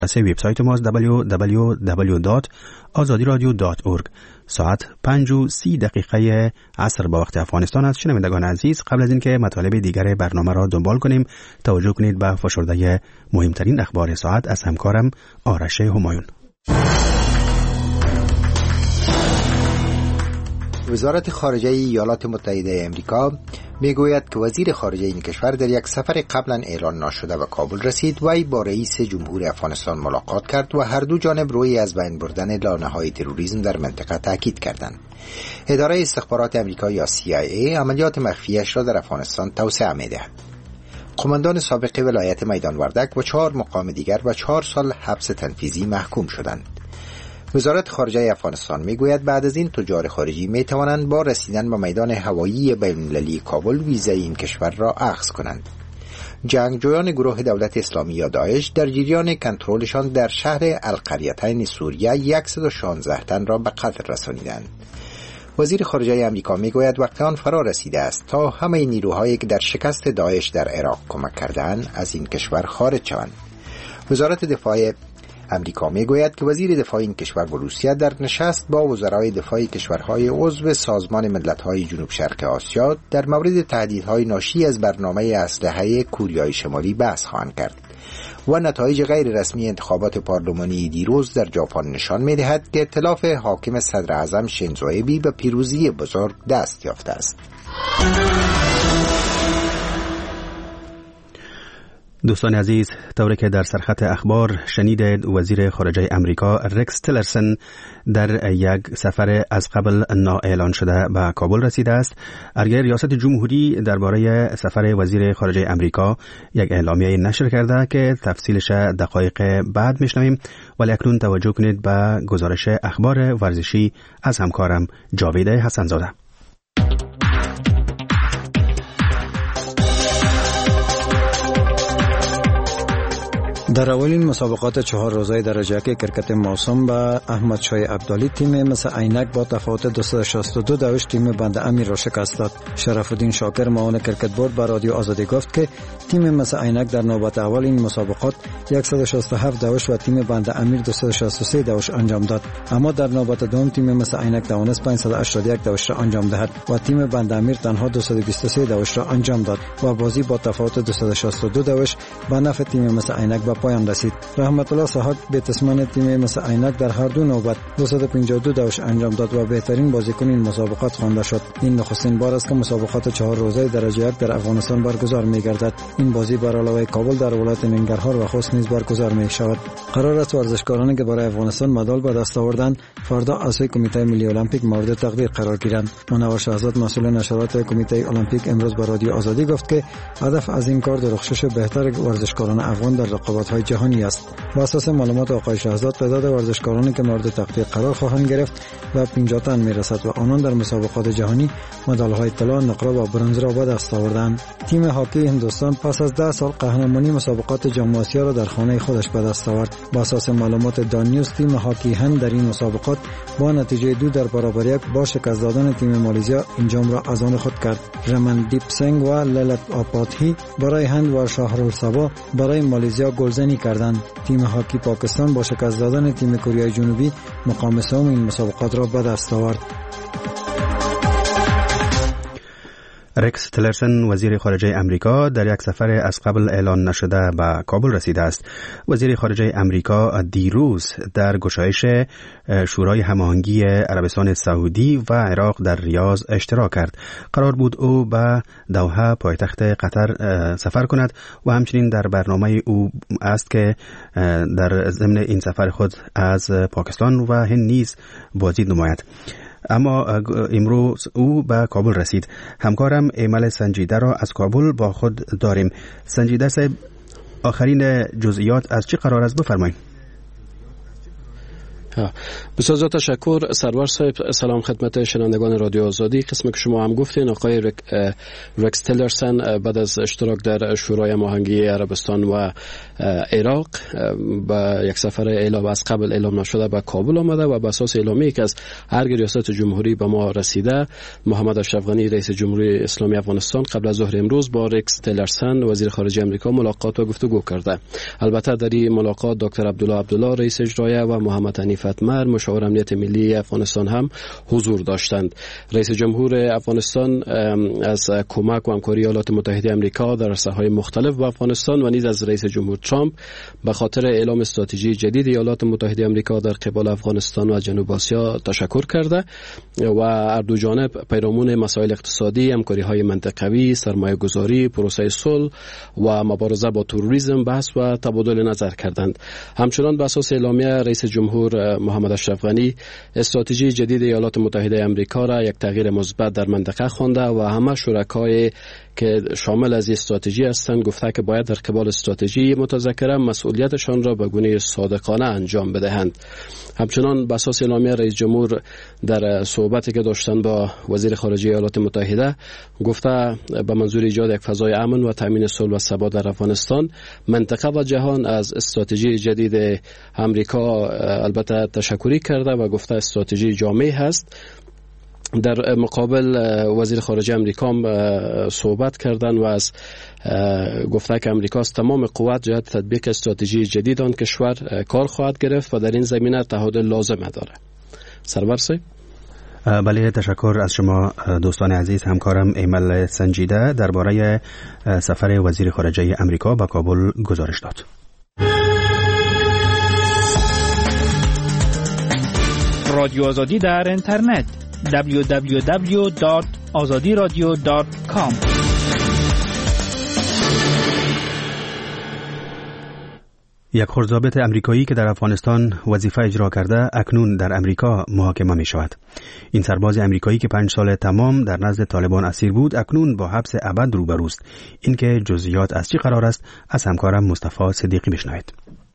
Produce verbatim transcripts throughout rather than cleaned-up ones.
وبسایت ما دبلیو دبلیو دبلیو دات آزادی رادیو دات اورگ. ساعت پنج و سی دقیقه عصر با وقت افغانستان است. شنوندگان عزیز، قبل از اینکه مطالب دیگر برنامه را دنبال کنیم، توجه کنید به فشرده مهمترین اخبار ساعت از همکارم آرش همایون. وزارت خارجه ایالات متحده آمریکا میگوید که وزیر خارجه این کشور در یک سفر قبلا اعلان نشده به کابل رسید و ای با رئیس جمهور افغانستان ملاقات کرد و هر دو جانب روی از بین بردن لانه‌های تروریسم در منطقه تاکید کردند. اداره استخبارات آمریکا یا سی آی ای عملیات مخفیش را در افغانستان توسعه می‌دهد. قماندان سابق ولایت میدان وردک و چهار مقام دیگر به چهار سال حبس تنفیذی محکوم شدند. وزارت خارجه افغانستان میگوید بعد از این تجار خارجی می توانند با رسیدن به میدان هوایی بین‌المللی کابل ویزای این کشور را اخذ کنند. جنگجویان گروه دولت اسلامی یا داعش در جریان کنترلشان در شهر القریتین سوریه صد و شانزده تن را به قتل رسانیدند. وزیر خارجه آمریکا میگوید وقت آن فرا رسیده است تا همه نیروهایی که در شکست داعش در عراق کمک کردند از این کشور خارج شوند. وزارت دفاع امریکا میگوید که وزیر دفاع این کشور و روسیه در نشست با وزرای دفاع کشورهای عضو سازمان ملت‌های جنوب شرق آسیا در مورد تهدیدهای ناشی از برنامه اسلحه کوریای شمالی بحث خواهند کرد و نتایج غیر رسمی انتخابات پارلمانی دیروز در ژاپن نشان می‌دهد که ائتلاف حاکم صدر اعظم شینزو آبی به پیروزی بزرگ دست یافته است. دوستان عزیز، طوری که در سرخط اخبار شنیدید، وزیر خارجه امریکا رکس تیلرسن در یک سفر از قبل نااعلان شده به کابل رسیده است. ارگه ریاست جمهوری درباره سفر وزیر خارجه امریکا یک اعلامیه نشر کرده که تفصیلش دقایق بعد میشنویم، ولی اکنون توجه کنید به گزارش اخبار ورزشی از همکارم جاوید حسنزاده. در اولین مسابقات چهار روزه درجه یک کرکت موسوم به احمد شاه عبدالی، تیم مثل عینک با تفاوت دویست و شصت و دو دوش تیم بند امیر را شکست داد. شرف الدین شاکر معاون کرکت بورد به رادیو آزادی گفت که تیم مثل عینک در نوبت اول این مسابقات صد و شصت و هفت دوش و تیم بند امیر دویست و شصت و سه دوش انجام داد، اما در نوبت دوم تیم مثل عینک توانست پانصد و هشتاد و یک دوش را انجام دهد و تیم بند امیر تنها دویست و بیست و سه دوش را انجام داد و بازی با تفاوت دویست و شصت و دو دوش به نفع تیم مثل عینک به پایان رسید. رحمت الله صاحب بیتسمان تیم مثل عینک در هر دو نوبت دویست و پنجاه و دو دوش انجام داد و بهترین بازیکن این مسابقات خوانده شد. این نخستین بار است که مسابقات چهار روزه درجه یک در افغانستان برگزار می‌گردد. این بازی بر علاوه کابل در ولایت ننگرهار و خوست نیز برگزار می‌شود. قرار است ورزشکارانی که برای افغانستان مدال به دست آوردند فردا اعضای کمیته ملی المپیک مورد تقدیر قرار گیرند. منور شهزاد مسئول نشرات کمیته المپیک امروز به رادیو آزادی گفت که هدف از این کار درخشش بهتر ورزشکاران افغان در رقابت‌های جهانی است. با اساس معلومات آقای شهزاد تعداد ورزشکارانی که مورد تقدیر قرار خواهند گرفت به پنجاه تن میرسد و آنان در مسابقات جهانی مدال‌های طلا، نقره و برنز را به دست آوردند. تیم هاکی هندوستان پس از ده سال قهرمانی مسابقات جام آسیا را در خانه خودش به دست آورد. با اساس معلومات دان نیوز تیم هاکی هند در این مسابقات با نتیجه دو در برابر یک با شکست دادن تیم مالزیا انجام را از آن خود کرد. رمن دیپ سنگ و للت آپاتهی برای هند و شاهرالصبا برای مالزیا گلزنی کردند. تیم هاکی پاکستان با شکست دادن تیم کره جنوبی مقام سوم این مسابقات را به دست آورد. رکس تیلرسن وزیر خارجه امریکا در یک سفر از قبل اعلان نشده به کابل رسیده است. وزیر خارجه امریکا دیروز در گشایش شورای هماهنگی عربستان سعودی و عراق در ریاض اشتراک کرد. قرار بود او به دوحه پایتخت قطر سفر کند و همچنین در برنامه او است که در ضمن این سفر خود از پاکستان و هند نیز بازدید نماید. اما امروز او به کابل رسید. همکارم ایمل سنجیده را از کابل با خود داریم. سنجیده صاحب، آخرین جزئیات از چه قرار است بفرمایید؟ بسیار زیاد تشکر سرور صاحب. سلام خدمت شنوندگان رادیو آزادی. قسمی که شما هم گفتین آقای رک، رکس تیلرسن بعد از اشتراک در شورای هماهنگی عربستان و عراق با یک سفر اعلام از قبل اعلام نشده به کابل آمده و بر اساس اعلامیه‌ای که از ارگ ریاست جمهوری به ما رسیده، محمد اشرف غنی رئیس جمهوری اسلامی افغانستان قبل از ظهر امروز با رکس تیلرسن وزیر خارجه آمریکا ملاقات و گفتگو کرده. البته در این ملاقات دکتر عبدالله عبدالله رئیس اجرایی و محمد حنیف اتمر مشاور امنیت ملی افغانستان هم حضور داشتند. رئیس جمهور افغانستان از کمک و همکاری ایالات متحده آمریکا در عرصه‌های مختلف با افغانستان و نیز از رئیس جمهور ترامپ به خاطر اعلام استراتژی جدید ایالات متحده آمریکا در قبال افغانستان و جنوب آسیا تشکر کرده و هر دو جانب پیرامون مسائل اقتصادی، همکاری‌های منطقوی، سرمایه‌گذاری، پروسه صلح و مبارزه با تروریسم بحث و تبادل نظر کردند. همچنان به اساس اعلامیه رئیس جمهور محمد اشرف غنی استراتژی جدید ایالات متحده آمریکا را یک تغییر مثبت در منطقه خوانده و همه شرکای که شامل از این استراتژی هستند گفته که باید در قبال استراتژی متذکره مسئولیتشان را به گونه صادقانه انجام بدهند. همچنان به اساس اعلامیه رئیس جمهور در صحبتی که داشتن با وزیر خارجه ایالات متحده گفته به منظور ایجاد یک فضای امن و تامین صلح و ثبات در افغانستان، منطقه و جهان از استراتژی جدید آمریکا البته تشکری کرده و گفته استراتژی جامع هست. در مقابل وزیر خارجه آمریکا صحبت کردند و از گفته که آمریکا از تمام قوت جهت تطبیق استراتژی جدید آن کشور کار خواهد گرفت و در این زمینه تعهد لازم داره. سرور صاحب. بله، تشکر از شما دوستان عزیز. همکارم ایمل سنجیده درباره سفر وزیر خارجه آمریکا به کابل گزارش داد. رادیو آزادی در اینترنت دبلیو دبلیو دبلیو دات آزادی رادیو دات کام. یک خردضابط امریکایی که در افغانستان وظیفه اجرا کرده اکنون در امریکا محاکمه می شود. این سرباز امریکایی که پنج سال تمام در نزد طالبان اسیر بود اکنون با حبس ابد روبروست. این که جزئیات از چی قرار است از همکارم مصطفی صدیقی بشنوید.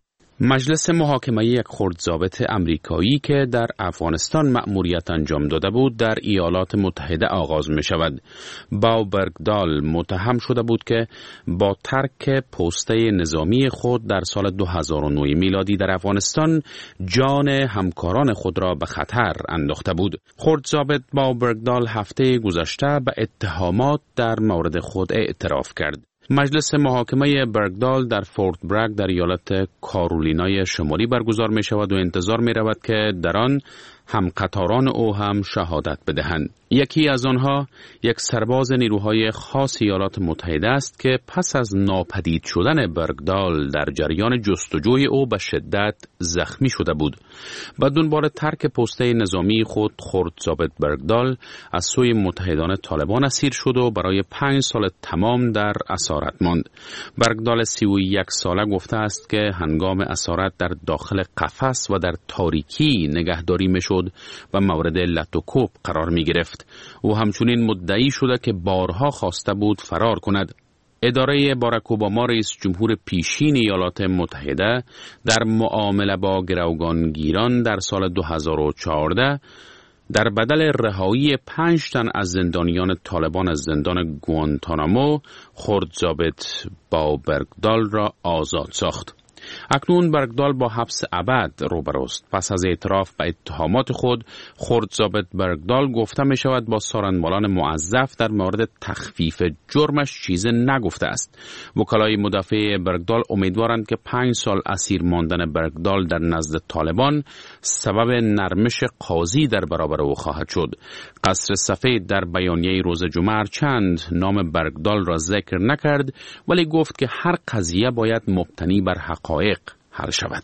مجلس محاکمه یک خردضابط امریکایی که در افغانستان مأموریت انجام داده بود در ایالات متحده آغاز می شود. باو برگدال متهم شده بود که با ترک پسته نظامی خود در سال دو هزار و نه میلادی در افغانستان جان همکاران خود را به خطر انداخته بود. خردضابط باو برگدال هفته گذشته به اتهامات در مورد خود اعتراف کرد. مجلس محاکمه برگدال در فورت برگ در ایالت کارولینای شمالی برگزار می شود و انتظار می رود که در آن هم قطاران او هم شهادت بدهند. یکی از آنها یک سرباز نیروهای خاص ایالات متحده است که پس از ناپدید شدن برگدال در جریان جستجوی او به شدت زخمی شده بود. با دنبال ترک پسته نظامی خود خردضابط برگدال از سوی متحدان طالبان اسیر شد و برای پنج سال تمام در اسارت ماند. برگدال سی و یک ساله گفته است که هنگام اسارت در داخل قفس و در تاریکی نگهداری میشد و مورد لط و کوب قرار می گرفت. او همچنین مدعی شده که بارها خواسته بود فرار کند. اداره باراک اوباما رئیس جمهور پیشین ایالات متحده در معامله با گروگانگیران در سال دو هزار و چهارده در بدل رهایی پنج تن از زندانیان طالبان از زندان گوانتانامو خردضابط باو برگدال را آزاد ساخت. اکنون برگدال با حبس ابد روبروست. پس از اعتراف به اتهامات خود، خردضابط برگدال گفته می شود با سارنمالان موظف در مورد تخفیف جرمش چیز نگفته است. وکلای مدافع برگدال امیدوارند که پنج سال اسیر ماندن برگدال در نزد طالبان سبب نرمش قاضی در برابر او خواهد شد. قصر سفید در بیانیه روز جمعه چند نام برگدال را ذکر نکرد، ولی گفت که هر قضیه باید مبتنی بر حقایق حل شود.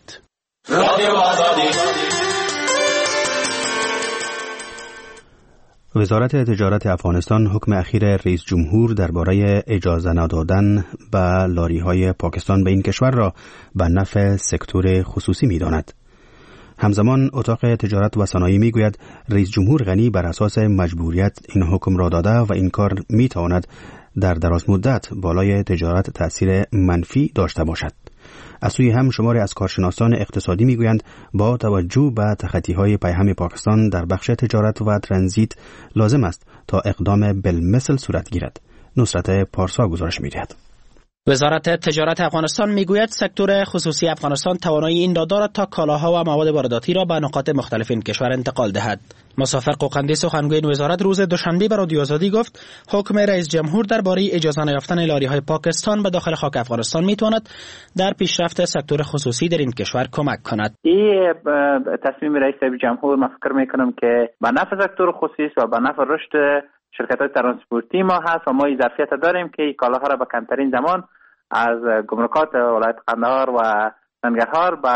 وزارت تجارت افغانستان حکم اخیر رئیس جمهور درباره اجازه ندادن به لاری‌های پاکستان به این کشور را به نفع سکتور خصوصی می‌داند. همزمان اتاق تجارت و صنایع میگوید رئیس جمهور غنی بر اساس مجبوریت این حکم را داده و این کار میتواند در دراز مدت بالای تجارت تأثیر منفی داشته باشد. از سوی هم شماری از کارشناسان اقتصادی میگویند با توجه به تخطی‌های پیهم پاکستان در بخش تجارت و ترانزیت لازم است تا اقدام بالمثل صورت گیرد. نصرت پارسا گزارش می‌دهد. وزارت تجارت افغانستان میگوید سکتور خصوصی افغانستان توانایی این را دارد تا کالاها و مواد وارداتی را به نقاط مختلف این کشور انتقال دهد. مسافر قوقندی سخنگوی این وزارت روز دوشنبه به رادیو آزادی گفت حکم رئیس جمهور درباره اجازه نیافتن لاری‌های پاکستان به داخل خاک افغانستان میتواند در پیشرفت سکتور خصوصی در این کشور کمک کند. این تصمیم رئیس جمهور من فکر میکنم که به نفع سکتور خصوصی و به نفع رشد شرکت‌های ترانسپورتی ما هست و ما ظرفیت داریم که این کالاها را به کمترین زمان از گمرکات ولایت قندهار و ننگرهار به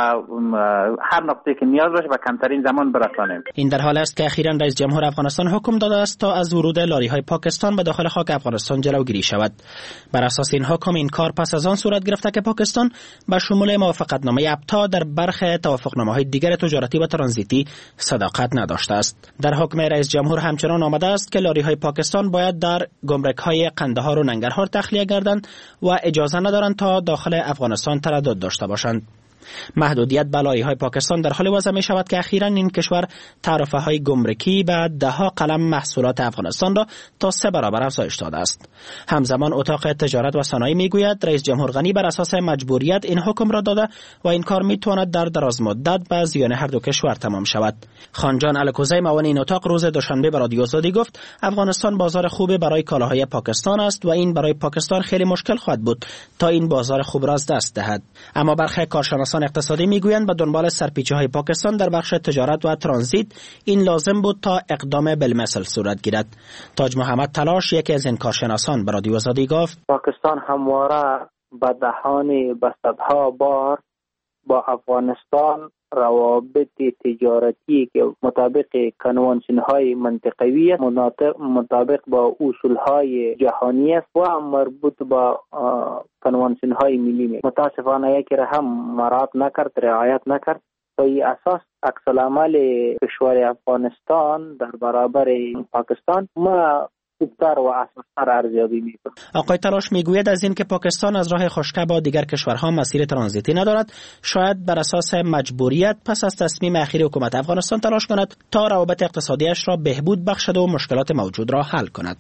هر نقطه‌ای که نیاز باشه به کمترین زمان برسانیم. این در حال است که اخیراً رئیس جمهور افغانستان حکم داده است تا از ورود لاری‌های پاکستان به داخل خاک افغانستان جلوگیری شود. بر اساس این حکم این کار پس از آن صورت گرفته که پاکستان به شمول موافقتنامه ابتا در برخی توافقنامه‌های دیگر تجارتی و ترانزیتی صداقت نداشته است. در حکم رئیس جمهور همچنان آمده است که لاری‌های پاکستان باید در گمرک‌های قندهار و ننگرهار تخلیه گردند و اجازه ندارند تا داخل افغانستان تردد داشته باشند. محدودیت به لاری‌های پاکستان در حال وضع می شود که اخیراً این کشور تعرفه های گمرکی به ده ها قلم محصولات افغانستان را تا سه برابر افزایش داده است. همزمان اتاق تجارت و صنایع می گوید رئیس جمهور غنی بر اساس مجبوریت این حکم را داده و این کار می تواند در دراز مدت به زیان هر دو کشور تمام شود. خانجان الکوزی معاون این اتاق روز دوشنبه به رادیو آزادی گفت افغانستان بازار خوبی برای کالاهای پاکستان است و این برای پاکستان خیلی مشکل خواهد بود تا این بازار خوب را از دست دهد. اما برخی کارشناسان اقتصادی میگویند به دنبال سرپیچی‌های پاکستان در بخش تجارت و ترانزیت این لازم بود تا اقدام بالمثل صورت گیرد. تاج محمد تلاش یکی از این کارشناسان به رادیو آزادی گفت پاکستان همواره به دهان به صدها بار با افغانستان روابط تجارتی که مطابق کنوانسیون‌های منطقوی است، مطابق با اصول‌های جهانی است و مربوط با کنوانسیون‌های ملی است. متاسفانه یکی را هم مراعات نکرد، رعایت نکرد. و این اساس عکس العمل کشور افغانستان در برابر پاکستان ما خوبتر و اساس‌تر ارزیابی می‌کنه. آقای تلاش میگوید از این که پاکستان از راه خشکه با دیگر کشورها مسیر ترانزیتی ندارد، شاید بر اساس مجبوریت پس از تصمیم اخیر حکومت افغانستان تلاش کند تا روابط اقتصادیش را بهبود بخشد و مشکلات موجود را حل کند.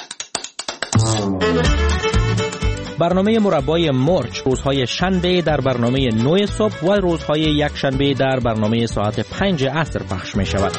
برنامه مربای مرچ روزهای شنبه در برنامه نه صبح و روزهای یک شنبه در برنامه ساعت پنج عصر پخش می شود.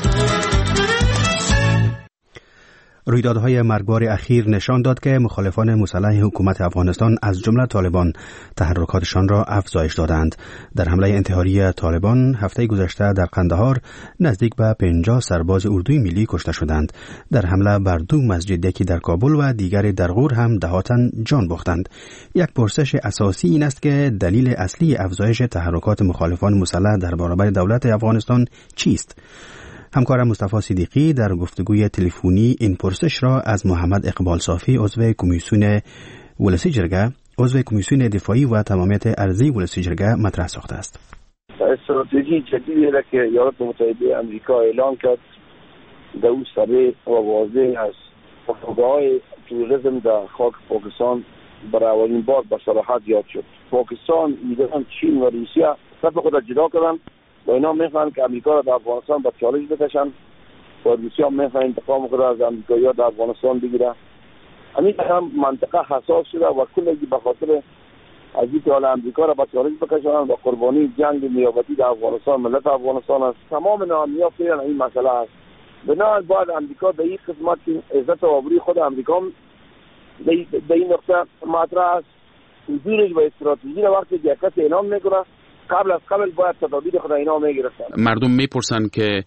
رویدادهای مرگبار اخیر نشان داد که مخالفان مسلح حکومت افغانستان از جمله طالبان تحرکاتشان را افزایش دادند. در حمله انتحاری طالبان هفته گذشته در قندهار نزدیک به پنجاه سرباز اردوی ملی کشته شدند. در حمله بر دو مسجد، یکی در کابل و دیگری در غور هم ده ها تن جان باختند. یک پرسش اساسی این است که دلیل اصلی افزایش تحرکات مخالفان مسلح در برابر دولت افغانستان چیست؟ همکارم مصطفی صدیقی در گفتگوی تلفنی این پرسش را از محمد اقبال صافی عضو کمیسیون ولسی جرگه عضو کمیسیون دفاعی و تمامیت ارضی ولسی جرگه مطرح ساخته است. استراتژی جدیدی را که ایالات متحده آمریکا اعلام کرد در او سریع و واضح است. افرادهای توریسم در خاک پاکستان برای اولین بار به صراحت یاد شد. پاکستان، ایران، چین و روسیه صف خود را جدا کردند و اینا میخوان که امریکا را در افغانستان به چالش بکشن و روسیه هم میخوان انتقام خود از امریکایی‌ها در افغانستان بگیره. همین هم منطقه حساس شده و کلی به خاطر از اینکه حالا امریکا را به چالش بکشن و قربانی جنگ نیابتی در افغانستان ملت افغانستان است. تمام ناامنی‌ها فعلا این مسئله است. بنابراین باید امریکا در این قسمت عزت و آبروی خود امریکا در این نقطه مطرح است. حضورش و استراتژی را وقتی که کسی اعلام میکنه قبل از قبل باید تدابیر خود اینا میگرفتن. مردم میپرسن که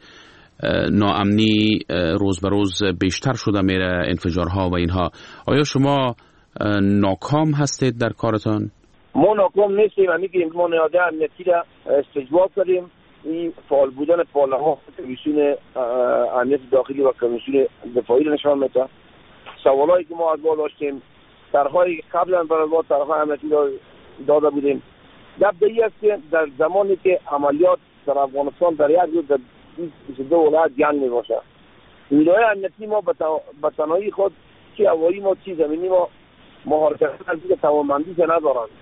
ناامنی روز به روز بیشتر شده میره، انفجارها و اینها. آیا شما ناکام هستید در کارتان؟ ما ناکام نیستیم. همین که ما نهاده امنیتی را استجواب کردیم. این فعال بودن پارلمان، کمیسیون امنیت داخلی و کمیسیون دفاعی را نشان میده. سوالایی که ما از ما داشتیم، طرح‌هایی قبلا برای ما طرح‌های امنیتی داده بودیم. گپ دیگه است که در زمانی که عملیات در افغانستان در یک روز در بیست و دو ولایت جنگ می باشه، نیروهای امنیتی ما به تنهایی خود چی هوایی ما چی زمینی ما مهارت از دیگه توانمندی ندارند.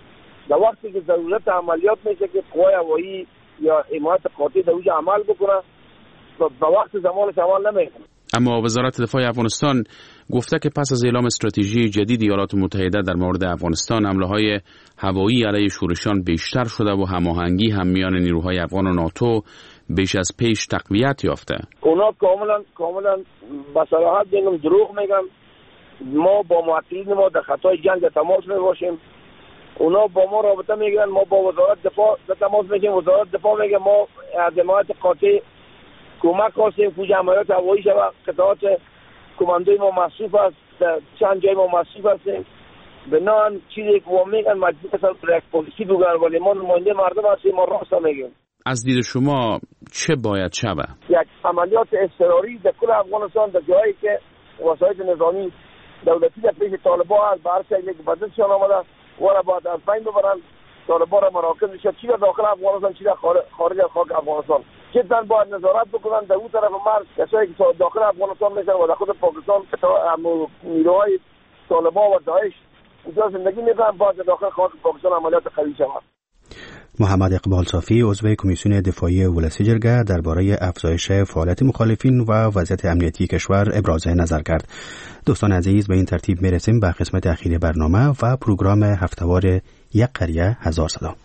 در وقتی که ضرورت عملیات میشه که قوای هوایی یا حمایت قاطع در اوج عمل بکنه و به وقت زمانش عمل نمیکنه. اما وزارت دفاع افغانستان گفته که پس از اعلام استراتژی جدید ایالات متحده در مورد افغانستان، حمله‌های هوایی علیه شورشیان بیشتر شده و هماهنگی هم میان نیروهای افغان و ناتو بیش از پیش تقویت یافته. اونا کاملا کاملا با صراحت میگم دروغ میگن. ما با معطلین ما در خطای جنگ تماس میباشیم. اونا با ما رابطه میگیرن، ما با وزارت دفاع تماس میگیم، وزارت دفاع میگه ما از حمایت قاطع کمک خواستیم که عملیات هوایی شود. قطعات کماندوی ما مصروف است، چند جای ما مصروف هستیم. بنان چیزی که ما میگن مجبور هستن یک پلیسی بگن، ولی ما نماینده مردم هستیم، ما راست میگیم. از دید شما چه باید شود؟ یک عملیات اضطراری در کل افغانستان در جایی که وسایل نظامی دولتی در پیش طالبان هست، به هر شکلی که بدلشان آمده و را باید از بین ببرن. طالبان را مراکز شد چی در داخل افغانستان چی در خارج از خاک افغانستان. جدا باید نظارت بکنن در اون طرف مرز کسایی که داخل افغانستان میشن و در خود پاکستان نیروهای طالبان و داعش اینجا زندگی میکنن، باید داخل خاک پاکستان عملیات قوی شود. محمد اقبال صافی عضو کمیسیون دفاعی ولسی جرگه درباره افزایش فعالیت مخالفین و وضعیت امنیتی کشور ابراز نظر کرد. دوستان عزیز، به این ترتیب میرسیم به قسمت اخیر برنامه و پروگرام هفته‌وار یک قریه هزار صدا.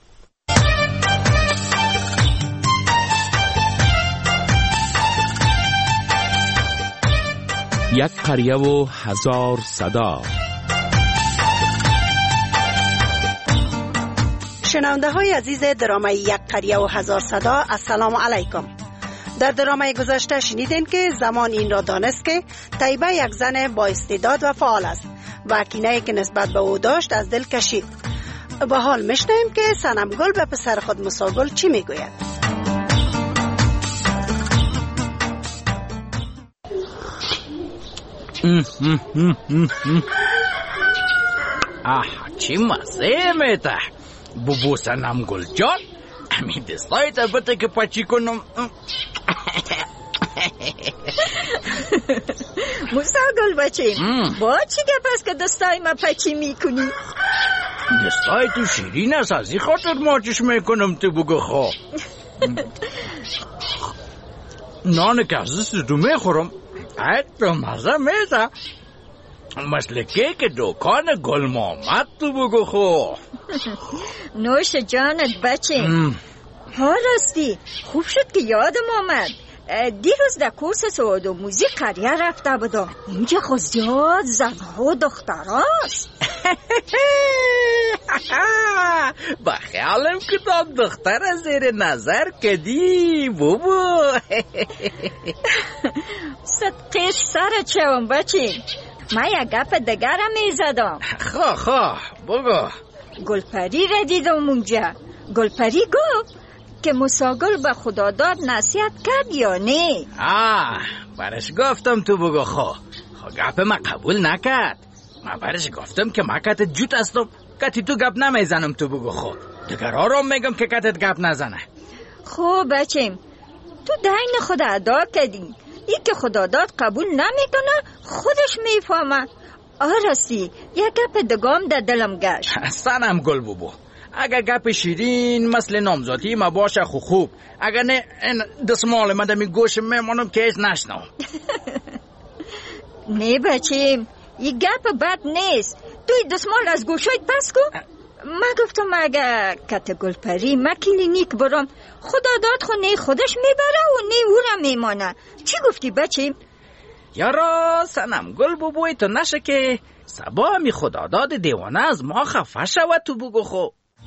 یک قریه و هزار صدا. شنونده های عزیز درامای یک قریه و هزار صدا، السلام علیکم. در درامای گذشته شنیدین که زمان این را دانست که طیبه یک زن با استعداد و فعال است و کینه‌ای که نسبت به او داشت از دل کشید. به حال میشنویم که صنمگل به پسر خود مساگل چی میگوید. آه چی مزه میده بابو صنمگل جان. همین دستایت البته که پچی کنم. مساگل بچه با چی گپ است که دستای ما پچی میکنی؟ دستای تو شیرین است، از این خاطر ماچش میکنم. تو بگو خواه نان که از دست تو میخورم حتی مزه میده، مثل کیک دکان گل محمد. تو بگو خواه نوش جانت بچه. ها راستی خوب شد که یادم آمد. دیروز در کورس سواد و موزیک قریه رفته بودم. اینجا خود زیاد زنها و دختراست. با خیالم که دام دختر زیر نظر کدی بابو. صدقه سر چون بچه. من یک گپ دگرم میزدم. خواه خواه بگو. گلپری را دیدم اونجا. گلپری گفت که مساگل به خداداد نصیحت کرد یا نه؟ آه برش گفتم. تو بگو خواه خواه گپ ما قبول نکرد. من برش گفتم که من کتت جوت هستم، کتی تو گپ نمیزنم. تو بگو خواه دگر آرام میگم که کتت گپ نزنه. خواه بچیم تو دین خود ادا کردی. ای که خداداد قبول نمیکنه خودش میفهمه. آراستی یک گپ دگام در دلم گشت. صنمگل بابو اگر گپ شیرین مثل نامزادی ما باشه خو خوب، اگر نه دستمال من دمی گوش میمانم که ایز نشنم. نه بچه این گپ بد نیست. توی دستمال از گوشایت پس کن. من گفتم اگر کت گلپری ما کلینیک برم خدا داد خو نه خودش میبره و نه او را میمانه. چی گفتی بچه؟ یارا صنمگل بابوی تو نشه که سبا همی خدا داد دیوانه از ما خفه شود. تو بگو خو.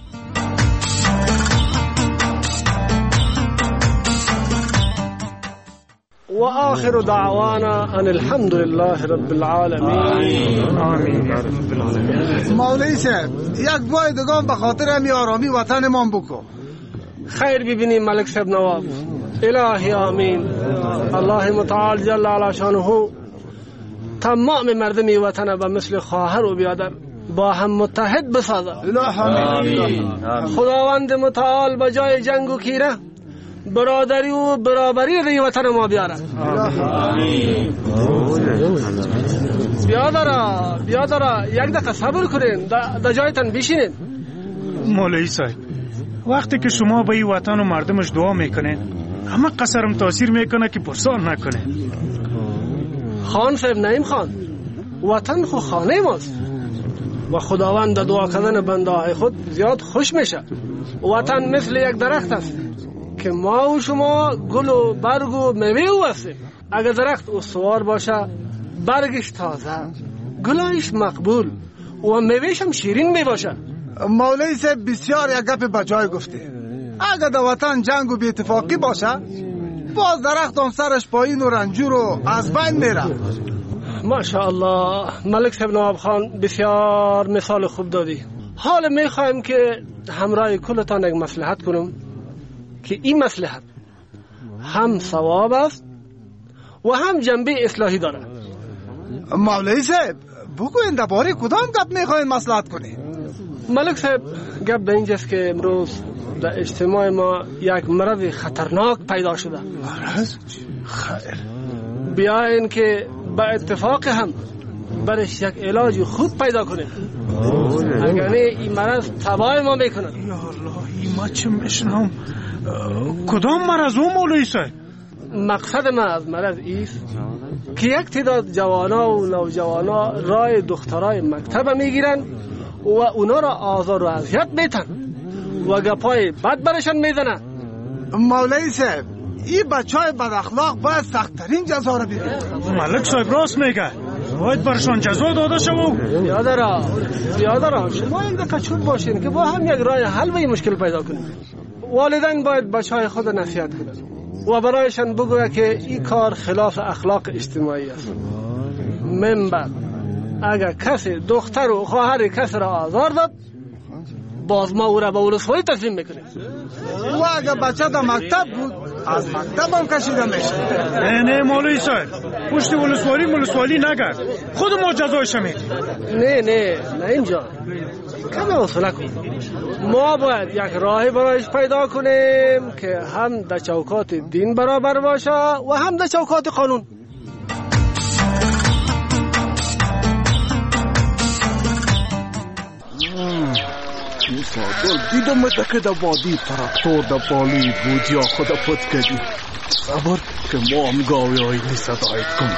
وآخر دعوانا ان الحمد لله رب العالمین. آمین یا رب العالمین. مولوی صاحب یک بار دگان به خاطر همی آرامی وطن ما بکن. خیر ببینیم ملک صاحب نواب. الهی آمین. الله متعال جل علی شانه تمام مردمی وطن به مثل خواهر و برادر با هم متحد بسازد. خداوند متعال به جای جنگ و کینه برادری و برابری ری وطن ما بیاره. بیادارا بیادارا یک دقیقه صبر کنین، در جایتان بشینین. مولوی صاحب وقتی که شما به این وطن و مردمش دعا میکنین همه قصرم تاثیر میکنه که پرسان نکنه. خان صاحب نعیم خان، وطن خو خانه ماست و خداوند دعا کردن بنده های خود زیاد خوش میشه. وطن مثل یک درخت است که ما و شما گل و برگ و میوه او هستیم. اگر درخت استوار باشه، برگش تازه، گلایش مقبول و میوهش هم شیرین می باشه. مولوی صاحب بسیار یک گپ بجای گفته. اگر در وطن جنگ و بی‌اتفاقی باشه، باز درخت هم سرش پایین و رنجور و از بین میره. ماشاءالله ملک صاحب نواب خان بسیار مثال خوب دادی. حالا میخوایم که همراه کلتان یک مصلحت کنم که این مصلحت هم ثواب است و هم جنبه اصلاحی داره. مولوی صاحب بگوین درباره کدام گپ میخواین مصلحت کنی؟ ملک صاحب گپ به اینجاست که امروز در اجتماع ما یک مرض خطرناک پیدا شده. مرض؟ خیر. بیاین که با اتفاق هم برش یک علاج خوب پیدا کنیم. اگر نه این مرض تباه ما میکنه. یا الله این ما چه میشنم؟ کدام مرض او مولوی صاحب؟ مقصد ما از مرض ایست که یک تعداد جوانا و نوجوانا رای دخترای مکتب میگیرن و اونا را آزار و اذیت میتن و گپای بد برشان میزنن. مولوی صاحب این بچه های بد اخلاق باید سخت‌ترین جزا را ببینن. ملک صاحب راست میگه، باید برشان جزا داده شو. یادرا یادرا شما یک دقیقه چوب باشین که با هم یک راه حل به این مشکل پیدا کنیم. والدین باید بچه های خود نصیحت کنند و برایشان بگوید که این کار خلاف اخلاق اجتماعی است. منبر اگر کسی دختر و خواهر کسی را آزار داد، باز ما او را به ولسوالی تسلیم میکنیم. و اگر بچه در مکتب بود از مکتب هم کشیده میشه. نه نه مولوی صاحب پشت ولسوالی ولسوالی نگرد، خود ما جزایش میدیم. نه نه نه اینجا کمی حوصله کن. ما باید یک راهی برایش پیدا کنیم که هم در چوکات دین برابر باشه و هم در چوکات قانون. سادل دیدم که در وادی تراکتور در بالوی بود یا خود پت کردی. صبر که ما هم گاوی آینی صدایت کنم.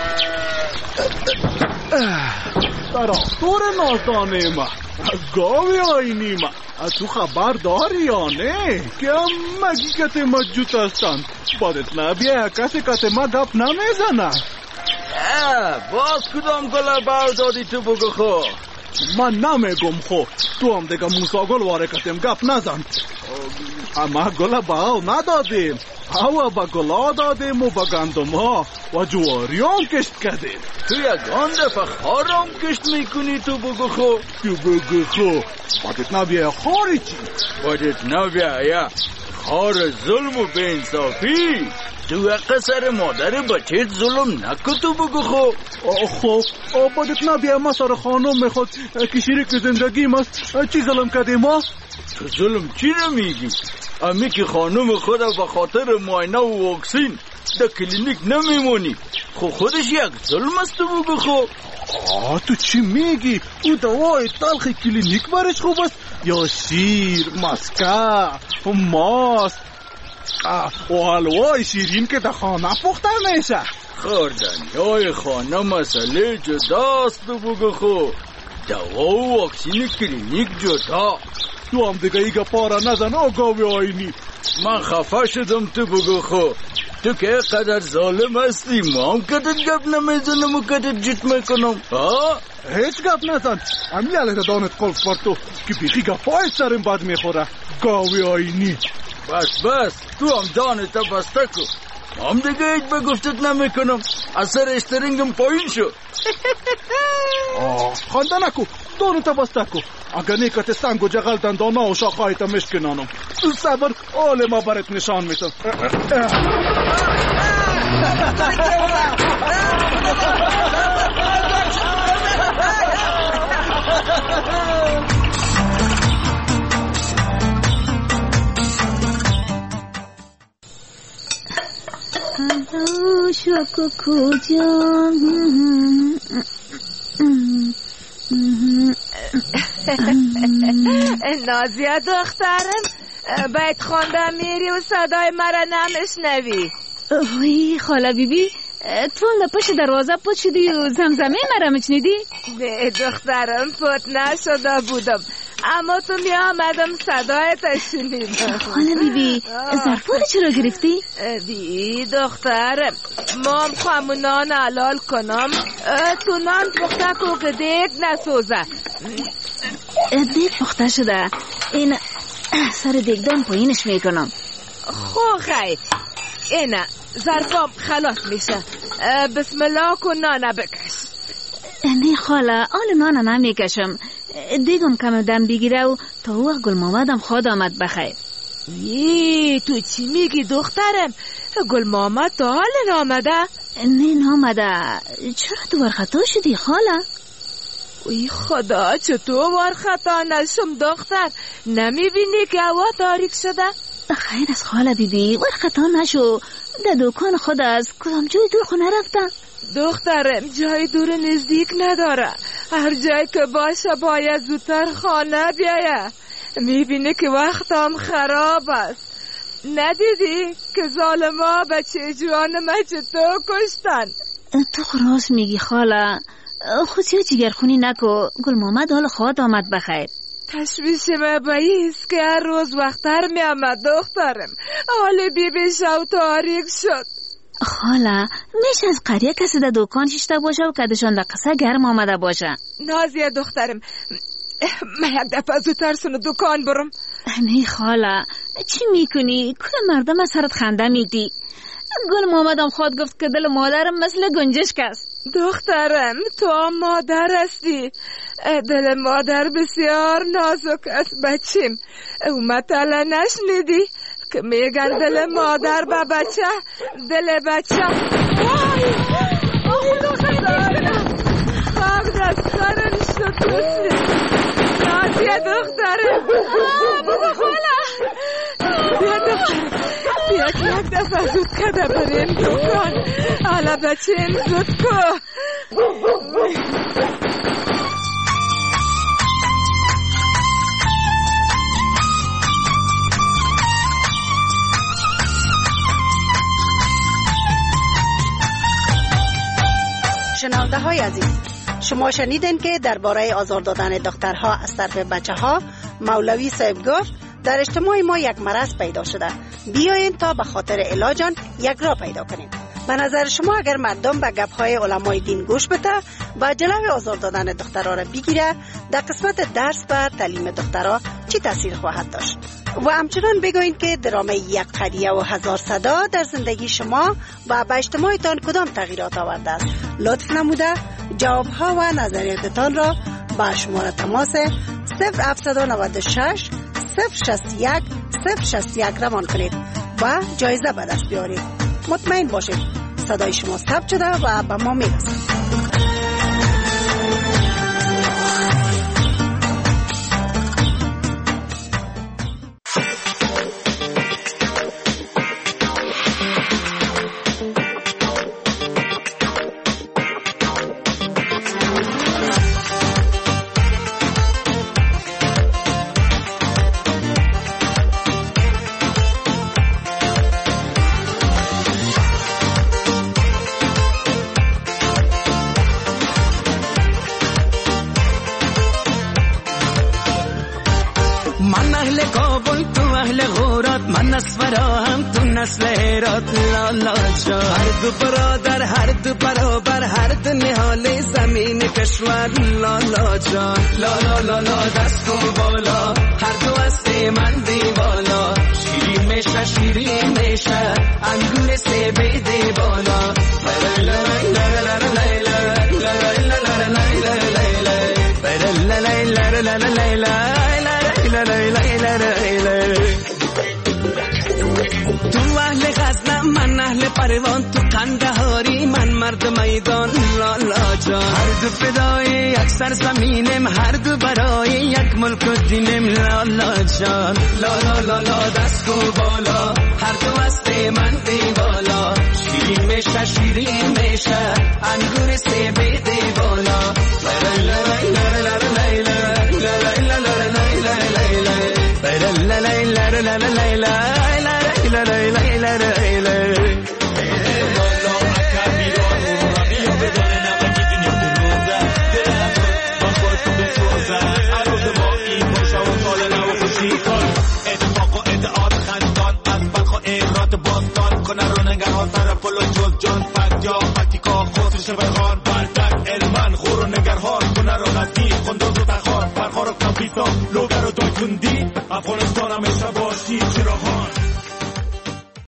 تراکتور نازدانه ما، گاوی آینی ما، تو خبر داری یا نه که هم مگی کت مجوت هستن؟ بادت نبیه کسی کت ما گپ نمیزنه. باز کدام گل باو دادی تو بگو خو؟ من نمیگم خو، تو هم دیگه موسا گل واره کتیم گپ نزن. اما گل باو ندادیم، او با گلا دادیم و با گندم ها و جواری هم کشت کردیم. تو یک آن دفعه خارم کشت میکنی تو بگو خو؟ تو بگو خو بادت نبیه خاری چی؟ بادت نبیه یا خار ظلم و به انصافی. تو قصر مادر بچه ظلم نکو تو بگو خو. خب بادت نبیه ما سر خانم میخواد که شریک زندگی ماست چی ظلم کردیم ما؟ تو ظلم چی نمیگی؟ امی که خانم خود به خاطر معاینه و واکسین در کلینیک نمیمونی، خو خودش یک ظلم است تو بگو خو. آه تو چی میگی؟ او دوای تلخ کلینیک برش خوب است یا شیر، مسکه، ماست و حلوای شیرین که در خانه پخته میشه؟ خوردنی های خانه مسئله جداست تو بگو خو. دوا و واکسین کلینیک جدا. تو هم دیگه ایگه پارا نزن آگاوی آینی. من خفه شدم تو بگو خو. تو که قدر ظالم هستی ما هم کتت گپ نمیزنم و کتت جیت میکنم. ها؟ هیچ گپ نزن. امی علیه دانت قلب بر تو که بیخی گپای سرم بد میخوره گاوی آینی. بس بس تو هم دانتا بسته کن. هم دیگه هیچ بگفتت نمی کنم. اثر اشترینگم پایین شد. آه خانده نکو دانتا بسته کن. اگر نیکت سنگ و جغل دندانه و شاقایتا مشکنانم. صبر آل ما برات نشان میتم. شکو کجا نازیه دخترم، باید خونده میری و صدای مرا نمیشنوی. وی خاله بیبی، تو لپش دروازه پت شدی و زمزمه مرا میشنیدی؟ نه دخترم، پت نشده بودم، اما تو می آمدم صدایت شنیدم. خاله بیبی، ظرفا رو چرا گرفتی؟ بی دخترم، مام خواهم نان حلال کنم، تو نان پخته کو که دیگ نسوزه. دیگ پخته شده، این سر دیگدان پایینش میکنم. خو خی، اینه ظرفام خلاص میشه، بسم الله کن نانه بکش. نه خاله، آل نانه نمیکشم، دیگم کم دم بگیره و تا وقت گل مامدم خواد آمد بخیر. ای تو چی میگی دخترم؟ گل مامد تا حال نامده؟ نه نامده. چرا تو ورخطا شدی خاله؟ ای خدا، چطور ورخطا نشم دختر؟ نمیبینی که هوا تاریک شده؟ خیر از خاله بیبی، ورخطا نشو، در دکان خود از کدام جای دور خونه رفتم. دخترم جای دور نزدیک نداره، هر جای که باشه باید زودتر خانه بیایه. میبینی که وقتم خراب است. ندیدی که ظالما بچه جوانم چطور کشتن؟ تو خراس میگی خاله، خودی جگرخونی نکو، گل مامد حال خواهد آمد بخیر. تشویش ما باییست که هر روز وقتر میامد دخترم، حال بی بی شو تاریک شد. خاله، میشه از قریه کسی در دکان ششته باشه و کدشان در قصه گرم آمده باشه. نازیه دخترم، من یک دفعه زودتر سن دکان برم. نه خاله، چی میکنی؟ کل مردم از سرت خنده میدی. گل مامدم خود گفت که دل مادرم مثل گنجشک است. دخترم، تو مادر هستی. دل مادر بسیار نازک است بچیم. او مثلا نشنیدی که میگن دل مادر با بچه دل بچه. وای خدا خدا، خاک دست سرم شد کسی. نازیه دخترم، بابا خاله، بیا دخترم، بیا که یک دفعه زود کده بریم دکان، حالا بچیم زود که. شنونده های عزیز، شما شنیدین که درباره آزار دادن دخترها از طرف بچه ها مولوی صاحب گفت در اجتماع ما یک مرض پیدا شده، بیاین تا به خاطر علاجان یک راه پیدا کنیم. به نظر شما اگر مردم به گپ‌های علمای دین گوش بده و جلوی آزار دادن دخترها را بگیره، در قسمت درس و تعلیم دخترها چی تاثیر خواهد داشت؟ و همچنان بگوین که درامه یک قریه و هزار صدا در زندگی شما و به اجتماعتان کدام تغییرات آورده است؟ لطف نموده جوابها و نظریاتتان را با شماره تماس صفر هفت نه شش صفر شصت و یک صفر شصت و یک روان کنید و جایزه به دست بیارید. مطمئن باشید صدای شما ثبت شده و به ما میرسید. هر دو برادر، هر دو برابر، هر دو نهال زمین کشور. لالا جان، لالا لالا دست کن بالا، هر دو است من دیوالا. شیرین میشه، شیرین میشه، انگور سیب دی بالا. تو اهل غزنم، من اهل پروان، تو قندهاری، من مرد میدان. لالا جان، هر دو فدای یک سرزمینم، هر دو برای یک ملک و دینم. لالا جان، لالا لالا دست کو بالا، هر دو است من دیوالا. شیرین میشه، شیرین میشه، انگور سیب دی بالا. لا لا لا لا لا لا لا لا لا سر پلو جز جان پد یا پتیکا خسرش به